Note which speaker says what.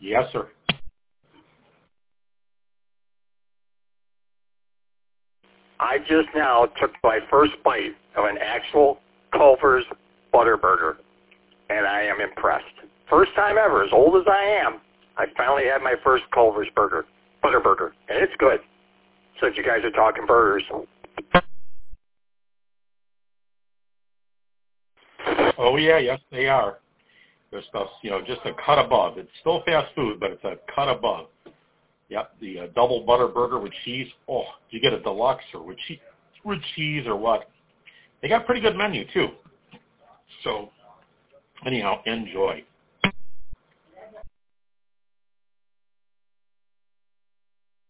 Speaker 1: Yes, sir.
Speaker 2: I just now took my first bite of an actual Culver's Butterburger, and I am impressed. First time ever, as old as I am, I finally had my first Culver's Butterburger, and it's good. Since you guys are talking burgers.
Speaker 1: Oh, yeah, yes, they are. Their stuff's, just a cut above. It's still fast food, but it's a cut above. Yep, the double butter burger with cheese. Oh, you get a deluxe or with cheese or what? They got a pretty good menu, too. So, anyhow, enjoy.